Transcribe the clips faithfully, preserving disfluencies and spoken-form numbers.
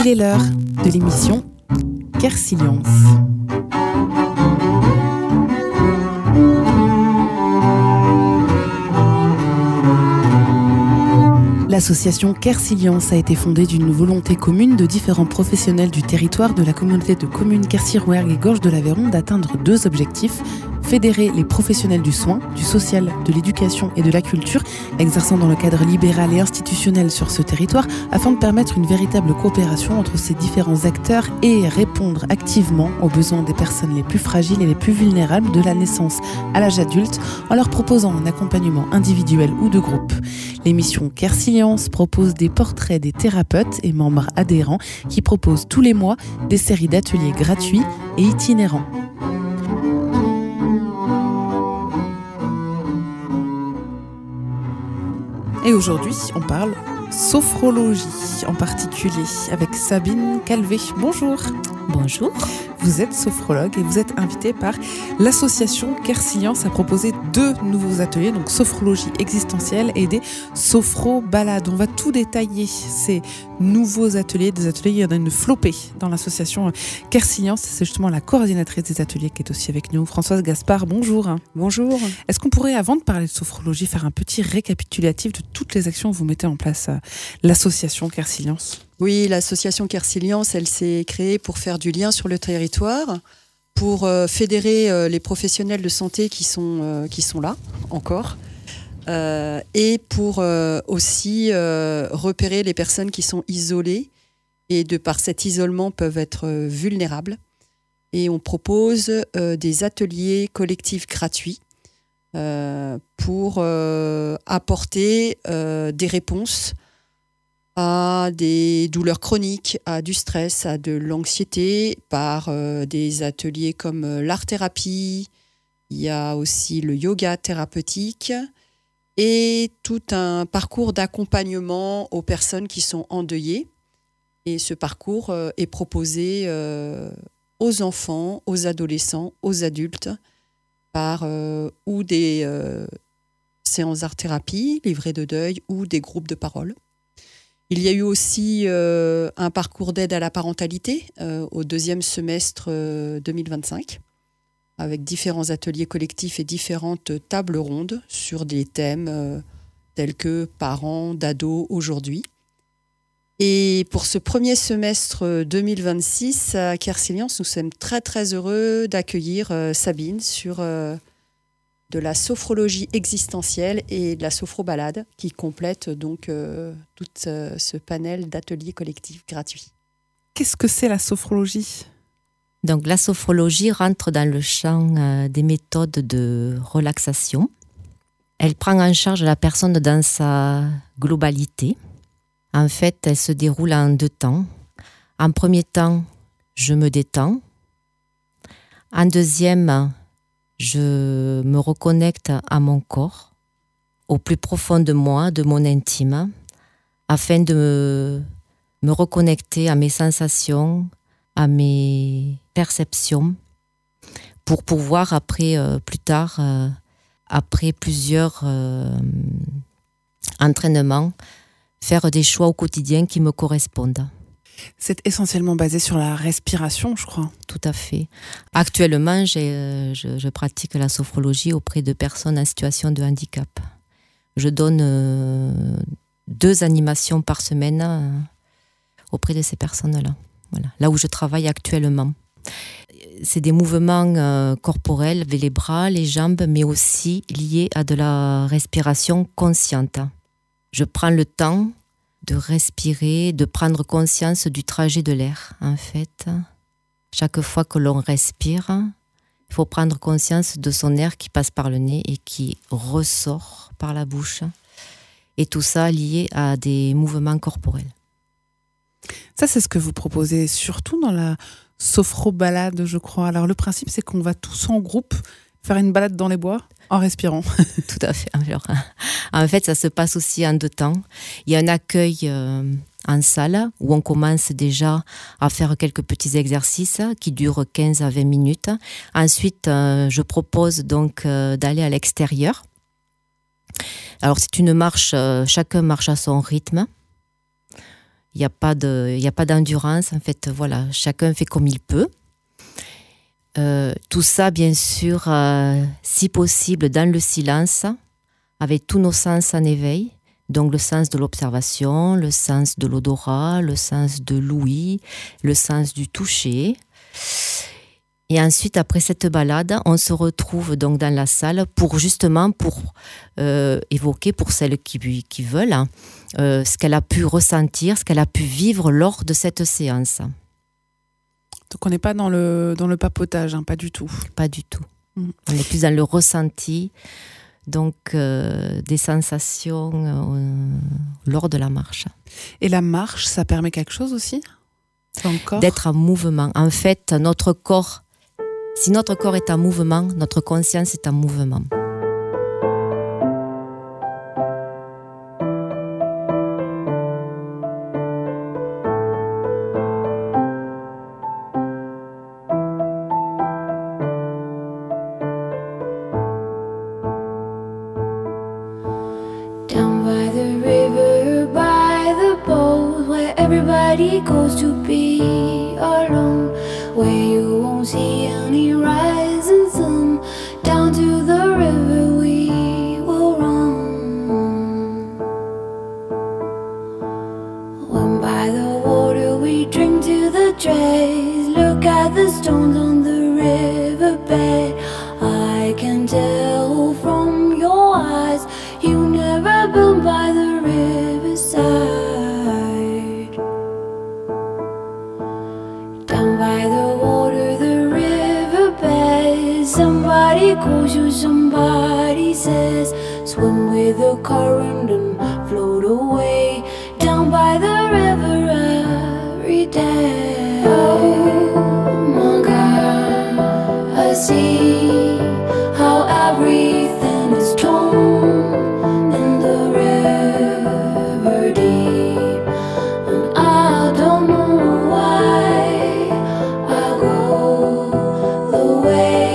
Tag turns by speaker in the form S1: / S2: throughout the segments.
S1: Il est l'heure de l'émission Kersilience. L'association Kersilience a été fondée d'une volonté commune de différents professionnels du territoire de la communauté de communes Quercy-Rouergue et Gorges de l'Aveyron d'atteindre deux objectifs: fédérer les professionnels du soin, du social, de l'éducation et de la culture, exerçant dans le cadre libéral et institutionnel sur ce territoire, afin de permettre une véritable coopération entre ces différents acteurs et répondre activement aux besoins des personnes les plus fragiles et les plus vulnérables de la naissance à l'âge adulte, en leur proposant un accompagnement individuel ou de groupe. L'émission Kersilience propose des portraits des thérapeutes et membres adhérents qui proposent tous les mois des séries d'ateliers gratuits et itinérants. Et aujourd'hui, on parle sophrologie, en particulier avec Sabine Calvé. Bonjour.
S2: Bonjour.
S1: Vous êtes sophrologue et vous êtes invitée par l'association Kersilience à proposer deux nouveaux ateliers, donc sophrologie existentielle et des sophro-balades. On va tout détailler, ces nouveaux ateliers, des ateliers, il y en a une flopée dans l'association Kersilience. C'est justement la coordinatrice des ateliers qui est aussi avec nous, Françoise Gaspard. Bonjour.
S2: Bonjour.
S1: Est-ce qu'on pourrait, avant de parler de sophrologie, faire un petit récapitulatif de toutes les actions que vous mettez en place à l'association Kersilience ?
S2: Oui, l'association Kersilience, elle s'est créée pour faire du lien sur le territoire, pour euh, fédérer euh, les professionnels de santé qui sont, euh, qui sont là, encore, euh, et pour euh, aussi euh, repérer les personnes qui sont isolées et de par cet isolement peuvent être euh, vulnérables. Et on propose euh, des ateliers collectifs gratuits euh, pour euh, apporter euh, des réponses à des douleurs chroniques, à du stress, à de l'anxiété, par euh, des ateliers comme euh, l'art-thérapie. Il y a aussi le yoga thérapeutique et tout un parcours d'accompagnement aux personnes qui sont endeuillées. Et ce parcours euh, est proposé euh, aux enfants, aux adolescents, aux adultes, par euh, ou des euh, séances d'art-thérapie, livrets de deuil ou des groupes de parole. Il y a eu aussi euh, un parcours d'aide à la parentalité euh, au deuxième semestre euh, deux mille vingt-cinq, avec différents ateliers collectifs et différentes tables rondes sur des thèmes euh, tels que parents d'ados aujourd'hui. Et pour ce premier semestre deux mille vingt-six, à Kersilience, nous sommes très très heureux d'accueillir euh, Sabine sur euh, de la sophrologie existentielle et de la sophro-balade qui complète donc euh, tout euh, ce panel d'ateliers collectifs gratuits.
S1: Qu'est-ce que c'est la sophrologie ?
S3: Donc la sophrologie rentre dans le champ euh, des méthodes de relaxation. Elle prend en charge la personne dans sa globalité. En fait, elle se déroule en deux temps. En premier temps, je me détends. En deuxième, je me reconnecte à mon corps, au plus profond de moi, de mon intime, afin de me, me reconnecter à mes sensations, à mes perceptions, pour pouvoir après, euh, plus tard, euh, après plusieurs euh, entraînements, faire des choix au quotidien qui me correspondent.
S1: C'est essentiellement basé sur la respiration, je crois.
S3: Tout à fait. Actuellement, j'ai, euh, je, je pratique la sophrologie auprès de personnes en situation de handicap. Je donne euh, deux animations par semaine euh, auprès de ces personnes-là. Voilà. Là où je travaille actuellement. C'est des mouvements euh, corporels avec les bras, les jambes, mais aussi liés à de la respiration consciente. Je prends le temps de respirer, de prendre conscience du trajet de l'air, en fait. Chaque fois que l'on respire, il faut prendre conscience de son air qui passe par le nez et qui ressort par la bouche. Et tout ça lié à des mouvements corporels.
S1: Ça, c'est ce que vous proposez surtout dans la sophro-balade, je crois. Alors, le principe, c'est qu'on va tous en groupe faire une balade dans les bois en respirant.
S3: Tout à fait. Alors, en fait, ça se passe aussi en deux temps. Il y a un accueil euh, en salle où on commence déjà à faire quelques petits exercices qui durent quinze à vingt minutes. Ensuite, euh, je propose donc euh, d'aller à l'extérieur. Alors, c'est une marche, euh, chacun marche à son rythme. Il n'y a pas de, il n'y a pas d'endurance. En fait, voilà, chacun fait comme il peut. Euh, tout ça, bien sûr, euh, si possible, dans le silence, avec tous nos sens en éveil. Donc le sens de l'observation, le sens de l'odorat, le sens de l'ouïe, le sens du toucher. Et ensuite, après cette balade, on se retrouve donc dans la salle pour justement pour euh, évoquer pour celles qui, qui veulent euh, ce qu'elle a pu ressentir, ce qu'elle a pu vivre lors de cette séance.
S1: Donc on n'est pas dans le, dans le papotage, hein, pas du tout.
S3: Pas du tout.
S1: Mmh.
S3: On est plus dans le ressenti, donc euh, des sensations euh, lors de la marche.
S1: Et la marche, ça permet quelque chose aussi dans le corps ?
S3: D'être en mouvement. En fait, notre corps, si notre corps est en mouvement, notre conscience est en mouvement.
S4: Everybody goes to be alone, where you won't see any rising sun. Down to the river we will run. When by the water we drink to the dregs. Look at the stones on the riverbed. I can tell from your eyes you never been by the riverside. Somebody calls you, somebody says, swim with the current and float away down by the river every day. Oh my God, I see how everything is torn in the river deep, and I don't know why I go the way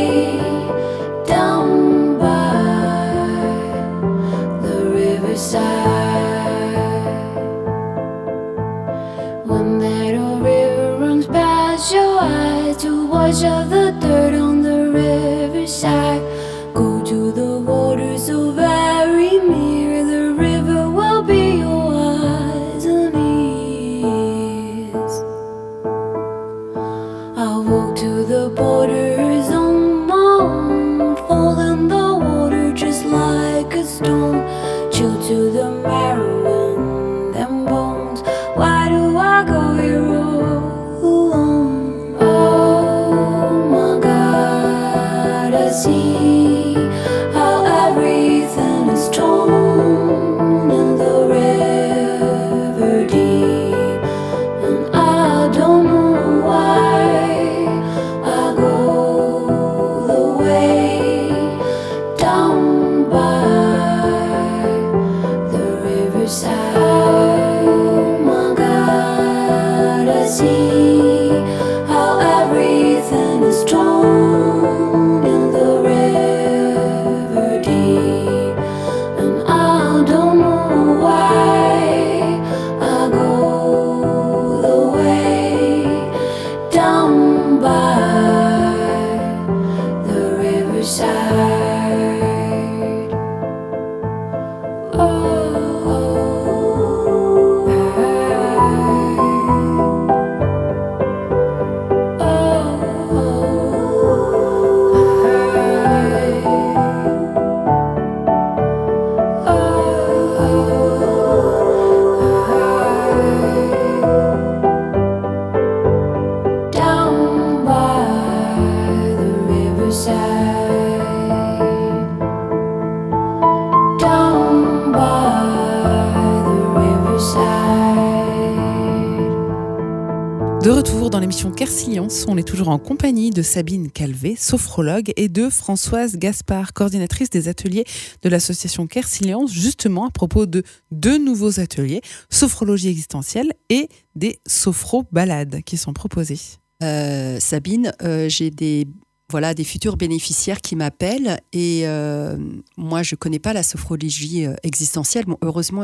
S4: wash off the dirt on the riverside. Go to the water so very near. The river will be your eyes and ears. I'll walk to the borders on my own, fall in the water just like a stone, chill to the marrow in them bones. Why do I go here all alone? See how everything is torn in the river deep, and I don't know why I go the way down by the riverside. Oh my God, I see how everything is torn.
S1: De retour dans l'émission Kersilience, on est toujours en compagnie de Sabine Calvé, sophrologue, et de Françoise Gaspard, coordinatrice des ateliers de l'association Kersilience, justement à propos de deux nouveaux ateliers, sophrologie existentielle et des sophro-balades qui sont proposés.
S2: Euh, Sabine, euh, j'ai des, voilà, des futurs bénéficiaires qui m'appellent et euh, moi je ne connais pas la sophrologie existentielle. Bon, heureusement,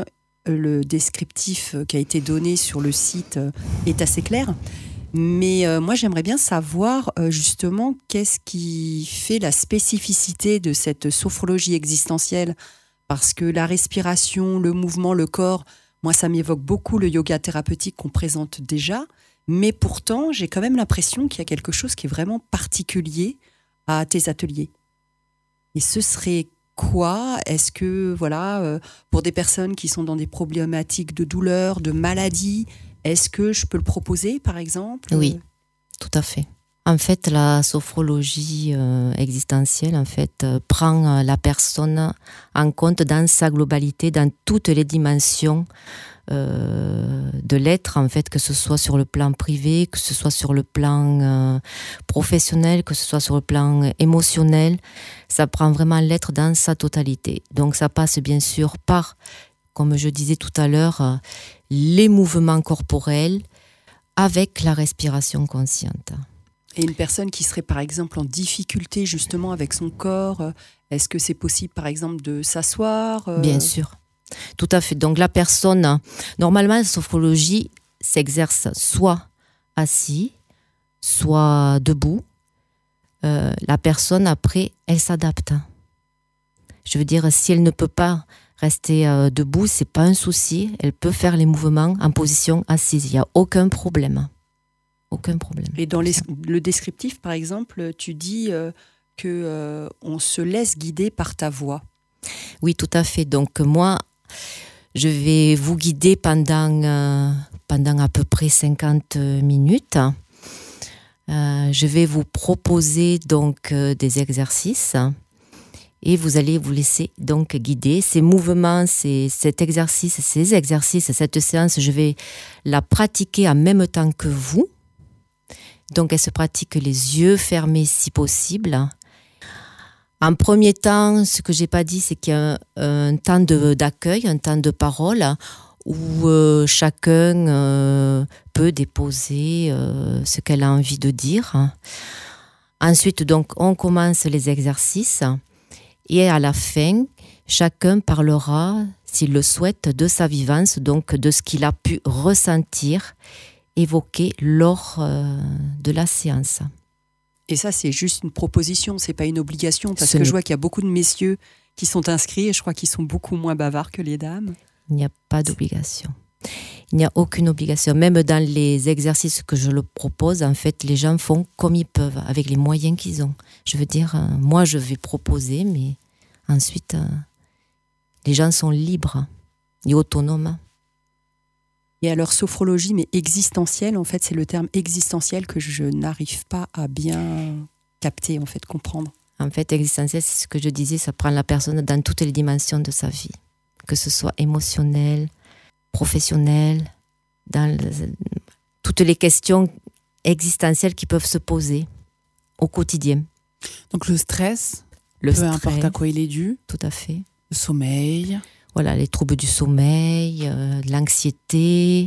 S2: le descriptif qui a été donné sur le site est assez clair. Mais euh, moi, j'aimerais bien savoir euh, justement qu'est-ce qui fait la spécificité de cette sophrologie existentielle. Parce que la respiration, le mouvement, le corps, moi, ça m'évoque beaucoup le yoga thérapeutique qu'on présente déjà. Mais pourtant, j'ai quand même l'impression qu'il y a quelque chose qui est vraiment particulier à tes ateliers. Et ce serait quoi ? Est-ce que, voilà, euh, pour des personnes qui sont dans des problématiques de douleur, de maladie, est-ce que je peux le proposer, par exemple ?
S3: Oui, tout à fait. En fait, la sophrologie euh, existentielle en fait, euh, prend euh, la personne en compte dans sa globalité, dans toutes les dimensions euh, de l'être, en fait, que ce soit sur le plan privé, que ce soit sur le plan euh, professionnel, que ce soit sur le plan émotionnel. Ça prend vraiment l'être dans sa totalité. Donc ça passe bien sûr par, comme je disais tout à l'heure, euh, les mouvements corporels avec la respiration consciente.
S2: Et une personne qui serait par exemple en difficulté justement avec son corps, est-ce que c'est possible par exemple de s'asseoir ?
S3: Bien sûr, tout à fait. Donc la personne, normalement la sophrologie s'exerce soit assis, soit debout. Euh, la personne après, elle s'adapte. Je veux dire, si elle ne peut pas rester euh, debout, c'est pas un souci. Elle peut faire les mouvements en position assise. Il n'y a aucun problème. Aucun problème.
S2: Et dans les, le descriptif, par exemple, tu dis euh, que euh, on se laisse guider par ta voix.
S3: Oui, tout à fait. Donc moi, je vais vous guider pendant, euh, pendant à peu près cinquante minutes. Euh, je vais vous proposer donc euh, des exercices. Et vous allez vous laisser donc guider. Ces mouvements, ces, cet exercice, ces exercices, cette séance, je vais la pratiquer en même temps que vous. Donc elle se pratique les yeux fermés si possible. En premier temps, ce que je n'ai pas dit, c'est qu'il y a un, un temps de, d'accueil, un temps de parole, où euh, chacun euh, peut déposer euh, ce qu'elle a envie de dire. Ensuite, donc, on commence les exercices. Et à la fin, chacun parlera, s'il le souhaite, de sa vivance, donc de ce qu'il a pu ressentir, évoquer lors euh, de la séance.
S2: Et ça, c'est juste une proposition, c'est pas une obligation, parce
S3: Ce
S2: que
S3: n'est...
S2: je vois qu'il y a beaucoup de messieurs qui sont inscrits et je crois qu'ils sont beaucoup moins bavards que les dames.
S3: Il n'y a pas d'obligation. Il n'y a aucune obligation. Même dans les exercices que je le propose, en fait, les gens font comme ils peuvent, avec les moyens qu'ils ont. Je veux dire, euh, moi, je vais proposer, mais ensuite, euh, les gens sont libres et autonomes.
S2: Et alors, sophrologie, mais existentielle, en fait, c'est le terme existentiel que je n'arrive pas à bien capter, en fait, comprendre.
S3: En fait, existentiel, c'est ce que je disais, ça prend la personne dans toutes les dimensions de sa vie, que ce soit émotionnel, professionnel, dans le, toutes les questions existentielles qui peuvent se poser au quotidien.
S1: Donc le stress,
S3: le
S1: peu
S3: stress,
S1: importe à quoi il est dû.
S3: Tout à fait.
S1: Le sommeil.
S3: Voilà, les troubles du sommeil, euh, l'anxiété,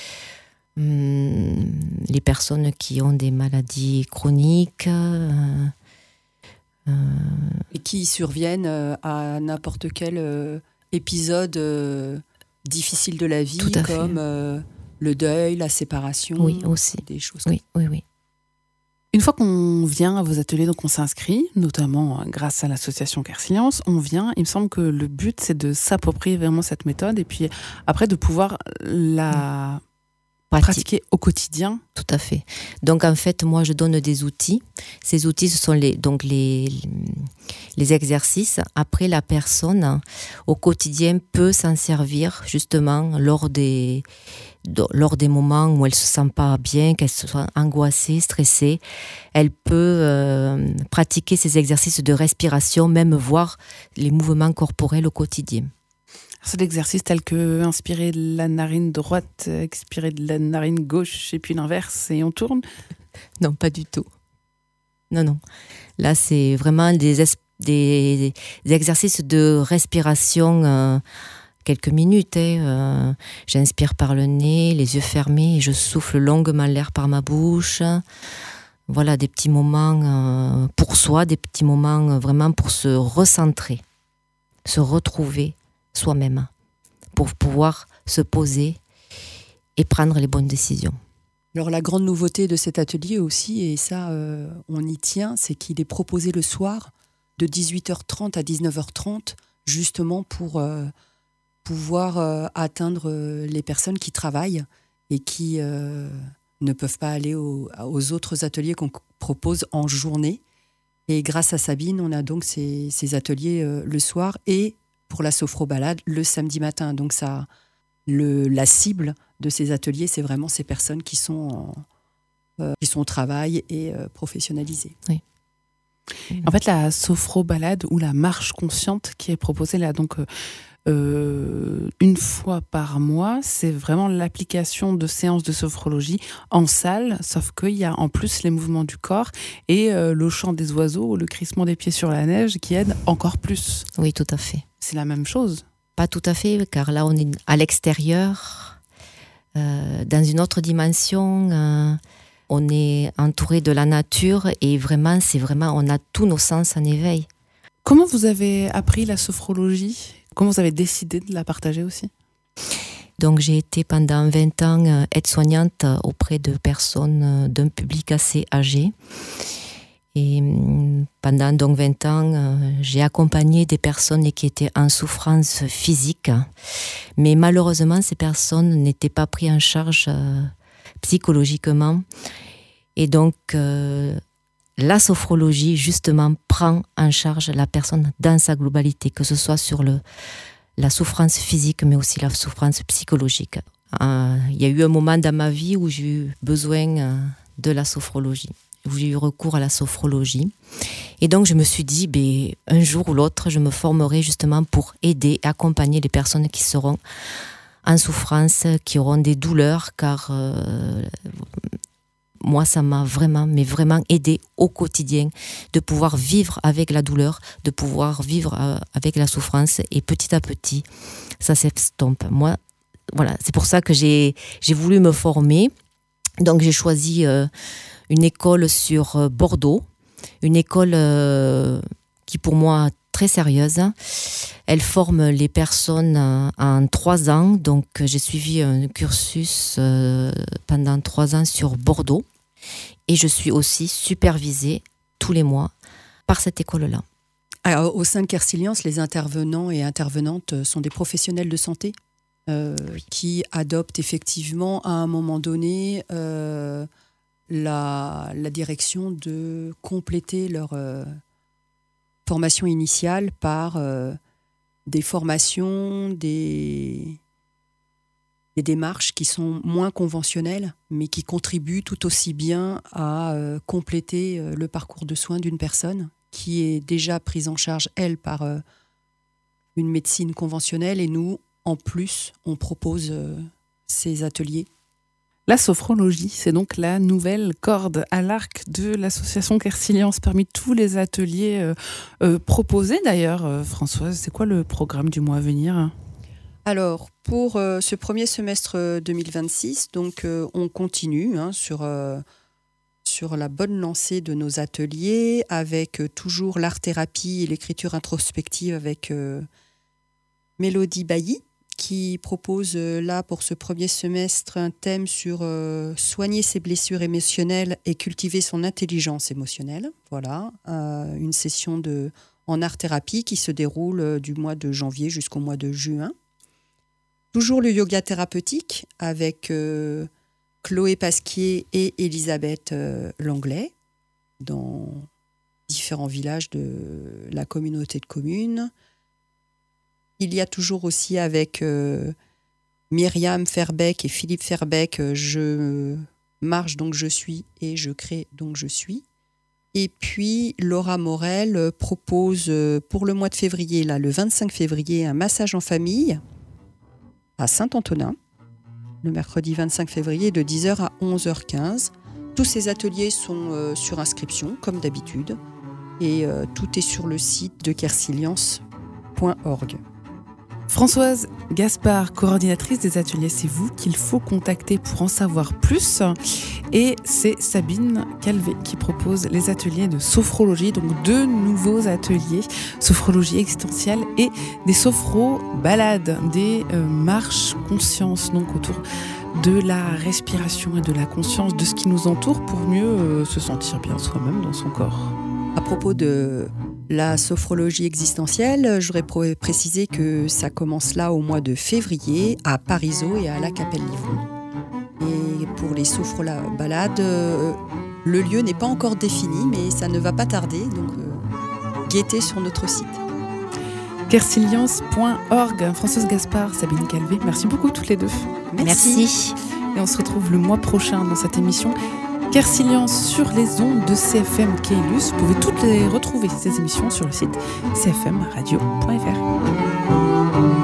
S3: hum, les personnes qui ont des maladies chroniques. Euh,
S2: euh... Et qui surviennent euh, à n'importe quel euh, épisode euh, difficile de la vie, comme euh, le deuil, la séparation.
S3: Oui, aussi.
S2: Des choses
S3: oui, oui, oui.
S1: Une fois qu'on vient à vos ateliers, donc on s'inscrit, notamment grâce à l'association Cœur Silence, on vient, il me semble que le but c'est de s'approprier vraiment cette méthode et puis après de pouvoir la Pratique. pratiquer au quotidien.
S3: Tout à fait. Donc en fait, moi je donne des outils. Ces outils, ce sont les, donc les, les exercices. Après, la personne au quotidien peut s'en servir justement lors des... lors des moments où elle ne se sent pas bien, qu'elle se sent angoissée, stressée, elle peut euh, pratiquer ces exercices de respiration, même voir les mouvements corporels au quotidien.
S1: C'est l'exercice tel que inspirer de la narine droite, expirer de la narine gauche et puis l'inverse et on tourne ?
S3: Non, pas du tout. Non, non. Là, c'est vraiment des, es- des, des exercices de respiration euh, quelques minutes. Hein, euh, j'inspire par le nez, les yeux fermés, et je souffle longuement l'air par ma bouche. Voilà, des petits moments euh, pour soi, des petits moments euh, vraiment pour se recentrer, se retrouver soi-même, pour pouvoir se poser et prendre les bonnes décisions.
S2: Alors la grande nouveauté de cet atelier aussi, et ça euh, on y tient, c'est qu'il est proposé le soir de dix-huit heures trente à dix-neuf heures trente, justement pour euh, pouvoir euh, atteindre euh, les personnes qui travaillent et qui euh, ne peuvent pas aller au, aux autres ateliers qu'on propose en journée. Et grâce à Sabine, on a donc ces, ces ateliers euh, le soir et pour la sophro-balade le samedi matin. Donc ça, le, la cible de ces ateliers, c'est vraiment ces personnes qui sont, en, euh, qui sont au travail et euh, professionnalisées.
S3: Oui.
S1: En fait, la sophro-balade ou la marche consciente qui est proposée là, donc euh, une fois par mois, c'est vraiment l'application de séances de sophrologie en salle, sauf qu'il y a en plus les mouvements du corps et euh, le chant des oiseaux ou le crissement des pieds sur la neige qui aide encore plus.
S3: Oui, tout à fait.
S1: C'est la même chose.
S3: Pas tout à fait, car là, on est à l'extérieur, euh, dans une autre dimension. Euh, on est entouré de la nature et vraiment, c'est vraiment, on a tous nos sens en éveil.
S1: Comment vous avez appris la sophrologie ? Comment vous avez décidé de la partager aussi ?
S3: Donc, j'ai été pendant vingt ans aide-soignante auprès de personnes d'un public assez âgé. Et pendant donc vingt ans, j'ai accompagné des personnes qui étaient en souffrance physique. Mais malheureusement, ces personnes n'étaient pas prises en charge psychologiquement. Et donc, euh, la sophrologie, justement, prend en charge la personne dans sa globalité, que ce soit sur le, la souffrance physique, mais aussi la souffrance psychologique. Euh, il y a eu un moment dans ma vie où j'ai eu besoin euh, de la sophrologie, où j'ai eu recours à la sophrologie. Et donc, je me suis dit, ben, un jour ou l'autre, je me formerai justement pour aider et accompagner les personnes qui seront en souffrance, qui auront des douleurs, car euh, moi, ça m'a vraiment, mais vraiment aidé au quotidien de pouvoir vivre avec la douleur, de pouvoir vivre euh, avec la souffrance. Et petit à petit, ça s'estompe. Moi, voilà, c'est pour ça que j'ai, j'ai voulu me former. Donc, j'ai choisi euh, une école sur euh, Bordeaux, une école euh, qui, pour moi, très sérieuse. Elle forme les personnes en trois ans. Donc, j'ai suivi un cursus euh, pendant trois ans sur Bordeaux. Et je suis aussi supervisée tous les mois par cette école-là.
S2: Alors, au sein de Kersilience, les intervenants et intervenantes sont des professionnels de santé euh, oui. qui adoptent effectivement à un moment donné euh, la, la direction de compléter leur euh, formation initiale par euh, des formations, des, des démarches qui sont moins conventionnelles, mais qui contribuent tout aussi bien à euh, compléter euh, le parcours de soins d'une personne qui est déjà prise en charge, elle, par euh, une médecine conventionnelle. Et nous, en plus, on propose euh, ces ateliers.
S1: La sophrologie, c'est donc la nouvelle corde à l'arc de l'association Kersilience parmi tous les ateliers euh, euh, proposés. D'ailleurs, euh, Françoise, c'est quoi le programme du mois à venir ?
S2: Alors, pour euh, ce premier semestre deux mille vingt-six, donc, euh, on continue hein, sur, euh, sur la bonne lancée de nos ateliers avec euh, toujours l'art-thérapie et l'écriture introspective avec euh, Mélodie Bailly, qui propose euh, là pour ce premier semestre un thème sur euh, soigner ses blessures émotionnelles et cultiver son intelligence émotionnelle. Voilà, euh, une session de, en art-thérapie qui se déroule euh, du mois de janvier jusqu'au mois de juin. Toujours le yoga thérapeutique avec euh, Chloé Pasquier et Elisabeth euh, Langlais dans différents villages de la communauté de communes. Il y a toujours aussi avec euh, Myriam Ferbeck et Philippe Ferbeck, euh, je marche donc je suis et je crée donc je suis. Et puis Laura Morel euh, propose euh, pour le mois de février, là, le vingt-cinq février, un massage en famille à Saint-Antonin, le mercredi vingt-cinq février de dix heures à onze heures quinze. Tous ces ateliers sont euh, sur inscription, comme d'habitude, et euh, tout est sur le site de kersilience point org.
S1: Françoise Gaspard, coordinatrice des ateliers, c'est vous qu'il faut contacter pour en savoir plus. Et c'est Sabine Calvé qui propose les ateliers de sophrologie, donc deux nouveaux ateliers, sophrologie existentielle et des sophro-balades, des euh, marches conscience, donc autour de la respiration et de la conscience de ce qui nous entoure pour mieux euh, se sentir bien soi-même dans son corps.
S2: À propos de la sophrologie existentielle, je voudrais préciser que ça commence là au mois de février à Parisot et à la Capelle-Livron. Et pour les sophro-balades, euh, le lieu n'est pas encore défini, mais ça ne va pas tarder, donc euh, guettez sur notre site.
S1: Kersilience point org, Françoise Gaspard, Sabine Calvé, merci beaucoup toutes les deux.
S3: Merci. Merci.
S1: Et on se retrouve le mois prochain dans cette émission Kersilience sur les ondes de C F M Keylus. Vous pouvez toutes les retrouver, ces émissions, sur le site c f m radio point f r.